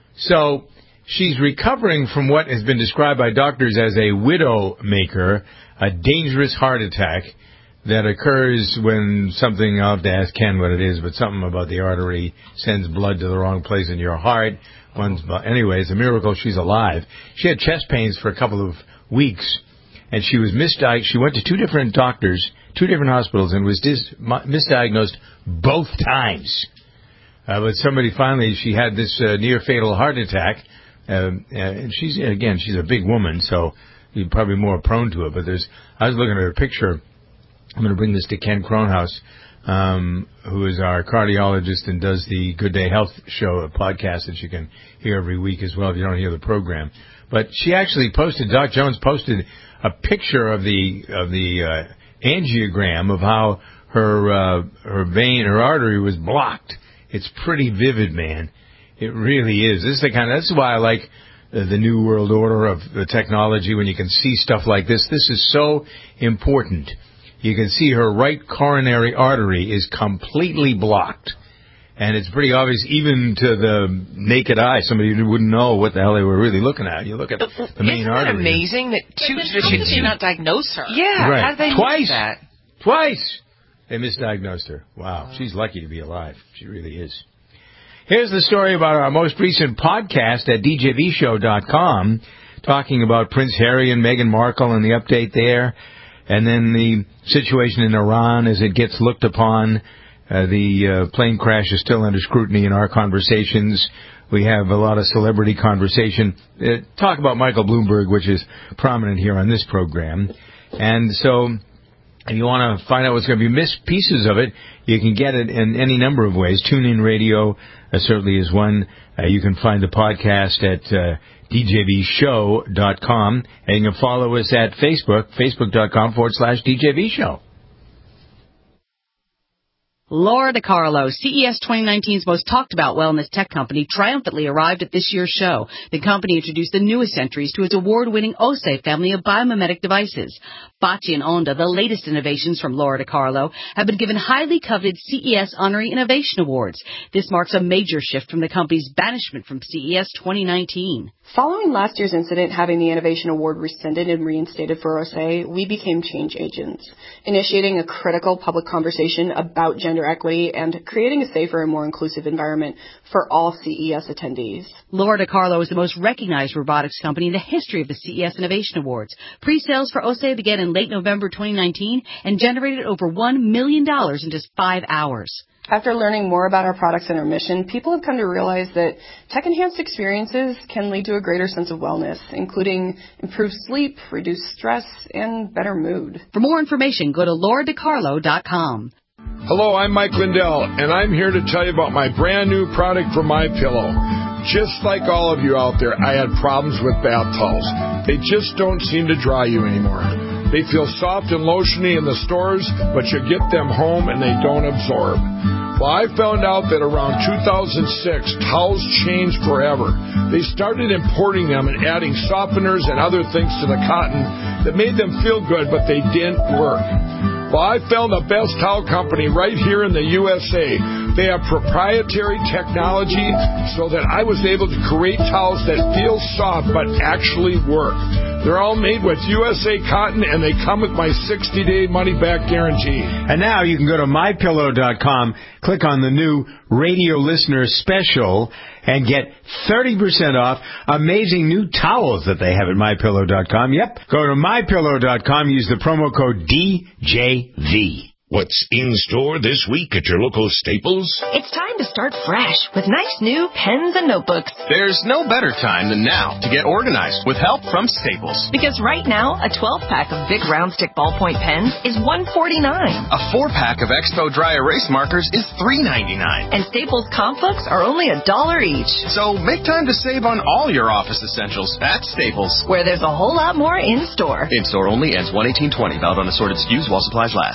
So she's recovering from what has been described by doctors as a widow maker, a dangerous heart attack that occurs when something, I'll have to ask Ken what it is, but something about the artery sends blood to the wrong place in your heart. One's, anyway, it's a miracle she's alive. She had chest pains for a couple of weeks, and she was misdiagnosed. She went to two different doctors, two different hospitals, and was dis- misdiagnosed both times Uh, but somebody finally, she had this uh, near-fatal heart attack. Uh, and she's, again, she's a big woman, so you're probably more prone to it. But there's, I was looking at her picture. I'm going to bring this to Ken Kronhaus, um, who is our cardiologist and does the Good Day Health show, a podcast that you can hear every week as well if you don't hear the program. But she actually posted, Doc Jones posted a picture of the of the uh, angiogram of how her uh, her vein, her artery was blocked. It's pretty vivid, man. It really is. This is the kind of, that's why I like uh, the New World Order of the technology when you can see stuff like this. This is so important. You can see her right coronary artery is completely blocked. And it's pretty obvious, even to the naked eye, somebody who wouldn't know what the hell they were really looking at. You look at the main Isn't artery. Isn't it amazing that two... But how did they not diagnose her? Yeah, right. how did they Twice. miss that? Twice. They misdiagnosed her. Wow. wow. She's lucky to be alive. She really is. Here's the story about our most recent podcast at D J V show dot com, talking about Prince Harry and Meghan Markle and the update there, and then the situation in Iran as it gets looked upon. Uh, the uh, plane crash is still under scrutiny in our conversations. We have a lot of celebrity conversation. Uh, talk about Michael Bloomberg, which is prominent here on this program. And so if you want to find out what's going to be missed pieces of it, you can get it in any number of ways. TuneIn Radio uh, certainly is one. Uh, you can find the podcast at uh, D J V show dot com. And you can follow us at Facebook, facebook.com forward slash DJV Show. Laura DiCarlo, C E S twenty nineteen's most talked about wellness tech company, triumphantly arrived at this year's show. The company introduced the newest entries to its award-winning O S E family of biomimetic devices. Bocce and Onda, the latest innovations from Laura DiCarlo, have been given highly coveted C E S Honorary Innovation Awards. This marks a major shift from the company's banishment from C E S twenty nineteen. Following last year's incident having the Innovation Award rescinded and reinstated for O S A, we became change agents, initiating a critical public conversation about gender equity and creating a safer and more inclusive environment for all C E S attendees. Laura DiCarlo is the most recognized robotics company in the history of the C E S Innovation Awards. Pre-sales for O S A began in late November twenty nineteen and generated over one million dollars in just five hours. After learning more about our products and our mission, people have come to realize that tech-enhanced experiences can lead to a greater sense of wellness, including improved sleep, reduced stress, and better mood. For more information, go to Laura Di Carlo dot com. Hello, I'm Mike Lindell, and I'm here to tell you about my brand new product from MyPillow. Just like all of you out there, I had problems with bath towels. They just don't seem to dry you anymore. They feel soft and lotiony in the stores, but you get them home and they don't absorb. Well, I found out that around two thousand six, towels changed forever. They started importing them and adding softeners and other things to the cotton that made them feel good, but they didn't work. Well, I found the best towel company right here in the U S A. They have proprietary technology so that I was able to create towels that feel soft but actually work. They're all made with U S A cotton, and they come with my sixty-day money-back guarantee. And now you can go to My Pillow dot com, click on the new Radio Listener Special, and get thirty percent off amazing new towels that they have at My Pillow dot com. Yep, go to My Pillow dot com, use the promo code D J V. What's in store this week at your local Staples? It's time to start fresh with nice new pens and notebooks. There's no better time than now to get organized with help from Staples. Because right now, a twelve-pack of Bic Round Stick Ballpoint pens is one forty-nine. A four-pack of Expo Dry Erase Markers is three ninety-nine. And Staples comp books are only a dollar each. So make time to save on all your office essentials at Staples, where there's a whole lot more in store. In store only, ends one eighteen twenty. Valid on assorted S K Us while supplies last.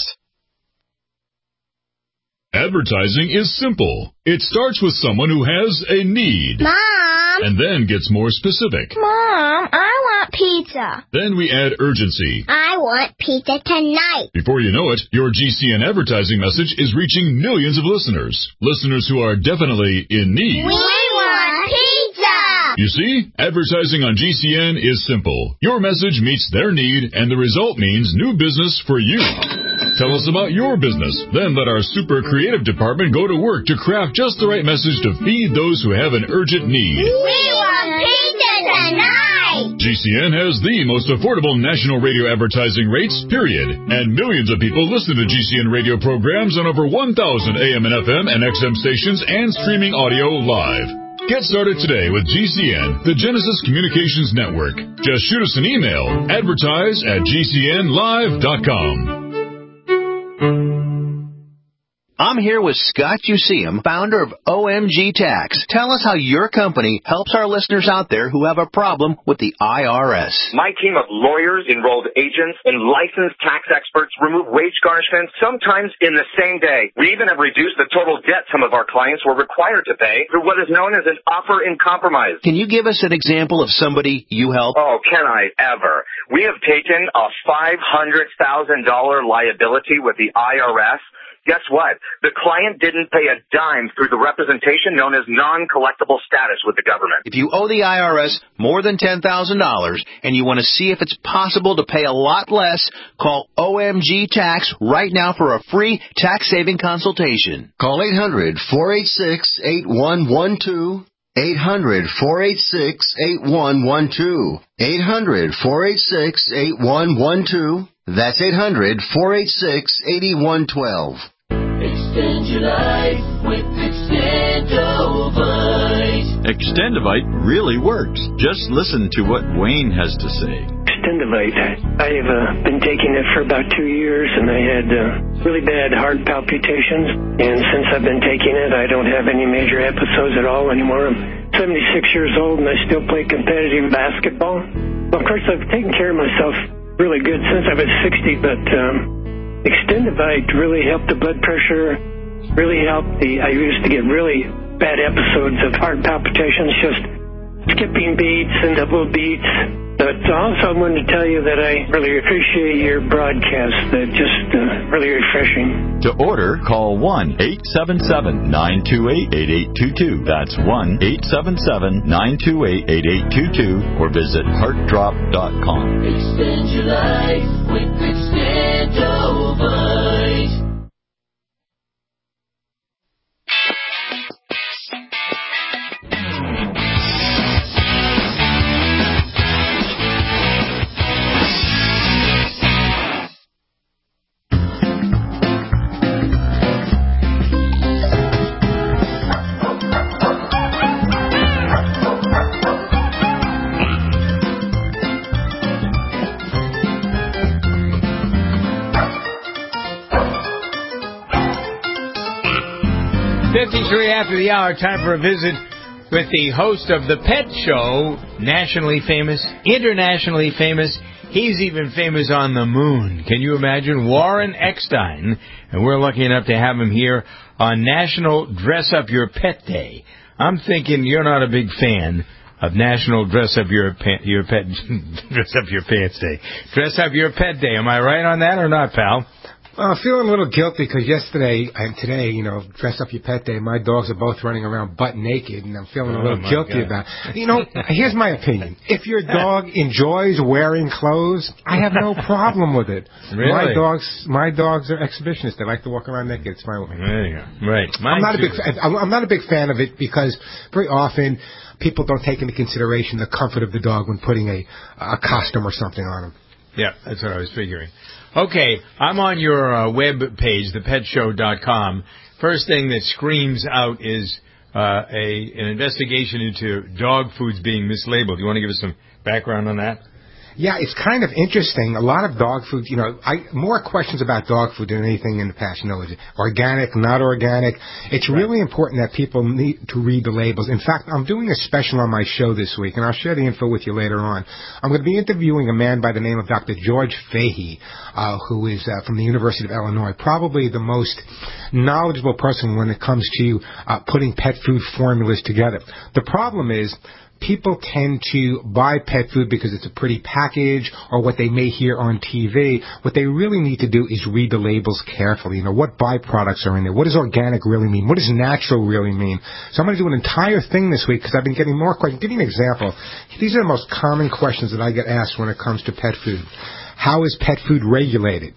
Advertising is simple. It starts with someone who has a need. Mom! And then gets more specific. Mom, I want pizza. Then we add urgency. I want pizza tonight. Before you know it, your G C N advertising message is reaching millions of listeners. Listeners who are definitely in need. We want pizza! You see, advertising on G C N is simple. Your message meets their need, and the result means new business for you. Tell us about your business. Then let our super creative department go to work to craft just the right message to feed those who have an urgent need. We want pizza tonight! G G C N has the most affordable national radio advertising rates, period. And millions of people listen to G C N radio programs on over one thousand A M and F M and X M stations and streaming audio live. Get started today with G C N, the Genesis Communications Network. Just shoot us an email, advertise at G C N live dot com. I'm here with Scott Useum, founder of O M G Tax. Tell us how your company helps our listeners out there who have a problem with the I R S. My team of lawyers, enrolled agents, and licensed tax experts remove wage garnishments sometimes in the same day. We even have reduced the total debt some of our clients were required to pay through what is known as an offer in compromise. Can you give us an example of somebody you help? Oh, can I ever? We have taken a five hundred thousand dollars liability with the I R S. Guess what? The client didn't pay a dime through the representation known as non-collectible status with the government. If you owe the I R S more than ten thousand dollars and you want to see if it's possible to pay a lot less, call O M G Tax right now for a free tax-saving consultation. Call eight hundred, four eight six, eight one one two. eight hundred, four eight six, eight one one two. eight hundred, four eight six, eight one one two. That's eight hundred, four eight six, eight one one two. Extend your life with Extendovite. Extendovite really works. Just listen to what Wayne has to say. Extendovite. I have uh, been taking it for about two years, and I had uh, really bad heart palpitations. And since I've been taking it, I don't have any major episodes at all anymore. I'm seventy-six years old, and I still play competitive basketball. Well, of course, I've taken care of myself really good since I was sixty, but um, Extendovite really helped the blood pressure, really helped the, I used to get really bad episodes of heart palpitations, just skipping beats and double beats. But also I wanted to tell you that I really appreciate your broadcast. They're just uh, really refreshing. To order, call one eight seven seven, nine two eight, eight eight two two. That's one eight seven seven, nine two eight, eight eight two two or visit heart drop dot com. Extend your life with Extendovite. fifty-three after the hour, time for a visit with the host of The Pet Show, nationally famous, internationally famous. He's even famous on the moon. Can you imagine? Warren Eckstein. And we're lucky enough to have him here on National Dress Up Your Pet Day. I'm thinking you're not a big fan of National Dress Up Your Pet, your pet Dress Up Your Pants Day. Dress Up Your Pet Day. Am I right on that or not, pal? Well, I'm feeling a little guilty because yesterday and today, you know, Dress Up Your Pet Day, my dogs are both running around butt naked, and I'm feeling a little oh guilty God. about it. You know, here's my opinion. If your dog enjoys wearing clothes, I have no problem with it. Really? My dogs my dogs are exhibitionists. They like to walk around naked. It's fine with me. There you go. Right. I'm not, a big, too. I'm not a big fan of it because very often people don't take into consideration the comfort of the dog when putting a, a costume or something on them. Yeah, that's what I was figuring. Okay, I'm on your uh, web page, the pet show dot com. First thing that screams out is uh, a an investigation into dog foods being mislabeled. Do you want to give us some background on that? Yeah, it's kind of interesting. A lot of dog food, you know, I more questions about dog food than anything in the past. You know, is it organic, not organic? It's right. really important that people need to read the labels. In fact, I'm doing a special on my show this week, and I'll share the info with you later on. I'm going to be interviewing a man by the name of Doctor George Fahey, uh, who is uh, from the University of Illinois, probably the most knowledgeable person when it comes to uh, putting pet food formulas together. The problem is, people tend to buy pet food because it's a pretty package or what they may hear on T V. What they really need to do is read the labels carefully. You know, what byproducts are in there? What does organic really mean? What does natural really mean? So I'm going to do an entire thing this week because I've been getting more questions. Give you an example. These are the most common questions that I get asked when it comes to pet food. How is pet food regulated?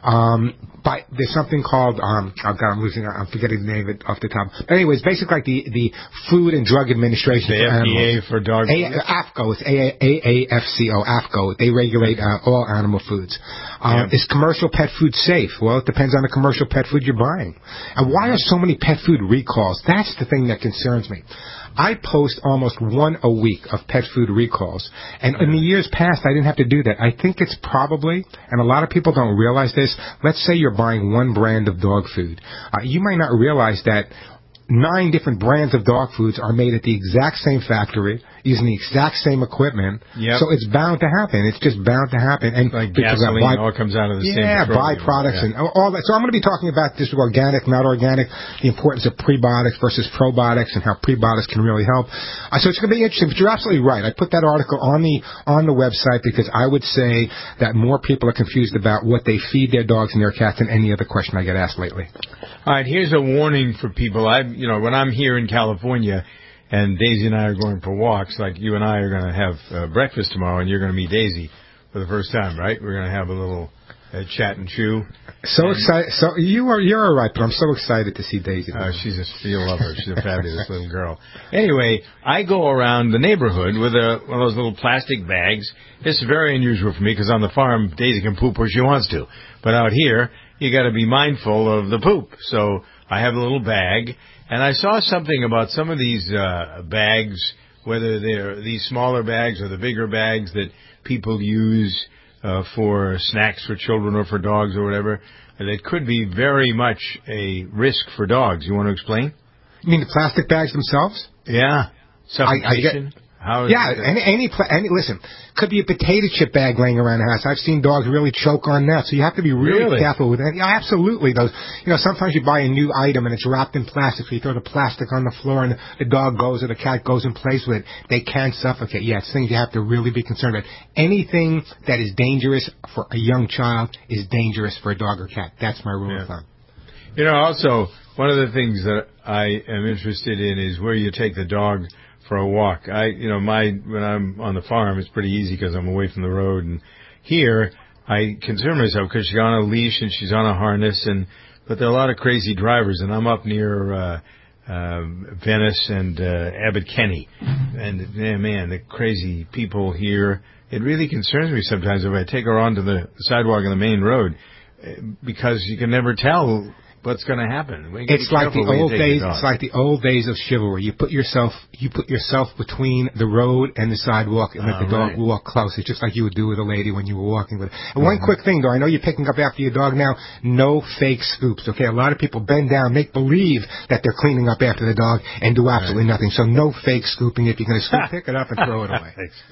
Um, but there's something called, um, oh God, I'm losing, I'm forgetting the name of it off the top. But anyways, basically like the, the Food and Drug Administration the for F D A animals. for dog food. A- AFCO, it's A A F C O, AFCO. They regulate uh, all animal foods. Um, Yeah. Is commercial pet food safe? Well, it depends on the commercial pet food you're buying. And why are so many pet food recalls? That's the thing that concerns me. I post almost one a week of pet food recalls. And in the years past, I didn't have to do that. I think it's probably, and a lot of people don't realize this, let's say you're buying one brand of dog food. Uh, you might not realize that nine different brands of dog foods are made at the exact same factory, using the exact same equipment. Yep. So it's bound to happen. It's just bound to happen. And like because of gasoline by- all comes out of the same yeah, petroleum. byproducts Yeah. and all that. So I'm going to be talking about this organic, not organic, the importance of prebiotics versus probiotics, and how prebiotics can really help. Uh, so it's going to be interesting. But you're absolutely right. I put that article on the on the website because I would say that more people are confused about what they feed their dogs and their cats than any other question I get asked lately. All right, here's a warning for people. I, you know, when I'm here in California, and Daisy and I are going for walks, like you and I are going to have uh, breakfast tomorrow, and you're going to meet Daisy for the first time, right? We're going to have a little uh, chat and chew. So and, excited! So you are you're all right, but I'm so excited to see Daisy. Uh, she's a she'll love her. She's a fabulous little girl. Anyway, I go around the neighborhood with a, one of those little plastic bags. This is very unusual for me because on the farm, Daisy can poop where she wants to, but out here, you got to be mindful of the poop. So I have a little bag, and I saw something about some of these uh, bags, whether they're these smaller bags or the bigger bags that people use uh, for snacks for children or for dogs or whatever, that could be very much a risk for dogs. You want to explain? You mean the plastic bags themselves? Yeah. Suffocation? I, I How yeah, any, any, any, listen, could be a potato chip bag laying around the house. I've seen dogs really choke on that, so you have to be really, really? careful with that. Yeah, absolutely. Those, you know, sometimes you buy a new item and it's wrapped in plastic, so you throw the plastic on the floor and the dog goes or the cat goes and plays with it. They can suffocate. Yeah, it's things you have to really be concerned about. Anything that is dangerous for a young child is dangerous for a dog or cat. That's my rule yeah. of thumb. You know, also, one of the things that I am interested in is where you take the dog for a walk. I, you know, my, when I'm on the farm, it's pretty easy because I'm away from the road. And here, I concern myself because she's on a leash and she's on a harness, and, but there are a lot of crazy drivers, and I'm up near, uh, uh, Venice and, uh, Abbot Kinney. And, man, man, the crazy people here, it really concerns me sometimes if I take her onto the sidewalk on the main road, because you can never tell what's going to happen. It's like the old days. It's like the old days of chivalry. You put yourself, you put yourself between the road and the sidewalk, and let the dog right. walk close. It's just like you would do with a lady when you were walking with her. And mm-hmm. one quick thing, though, I know you're picking up after your dog now. No fake scoops. Okay, a lot of people bend down, make believe that they're cleaning up after the dog, and do absolutely right. nothing. So no fake scooping. If you're going to scoop, pick it up and throw it away.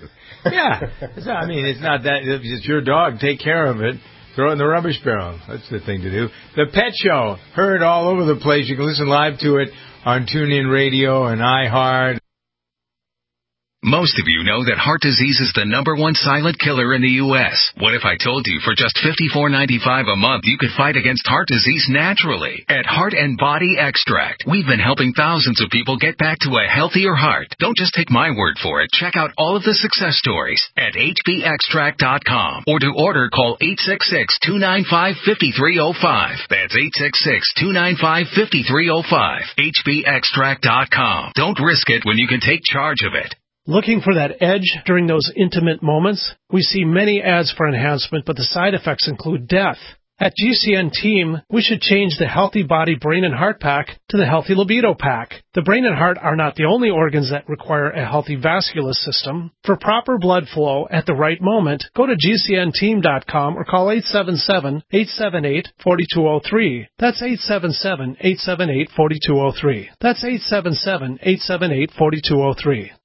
Yeah, it's not, I mean, it's not that. If it's your dog, take care of it. Throw it in the rubbish barrel. That's the thing to do. The Pet Show. Heard all over the place. You can listen live to it on TuneIn Radio and iHeart. Most of you know that heart disease is the number one silent killer in the U S What if I told you for just fifty-four ninety-five a month you could fight against heart disease naturally? At Heart and Body Extract, we've been helping thousands of people get back to a healthier heart. Don't just take my word for it. Check out all of the success stories at H B extract dot com. Or to order, call eight six six, two nine five, five three zero five. That's eight six six, two nine five, five three zero five. H B extract dot com. Don't risk it when you can take charge of it. Looking for that edge during those intimate moments? We see many ads for enhancement, but the side effects include death. At G C N Team, we should change the Healthy Body Brain and Heart Pack to the Healthy Libido Pack. The brain and heart are not the only organs that require a healthy vascular system. For proper blood flow at the right moment, go to G C N team dot com or call eight seven seven, eight seven eight, four two zero three. That's eight seven seven, eight seven eight, four two zero three. That's eight seven seven, eight seven eight, four two zero three.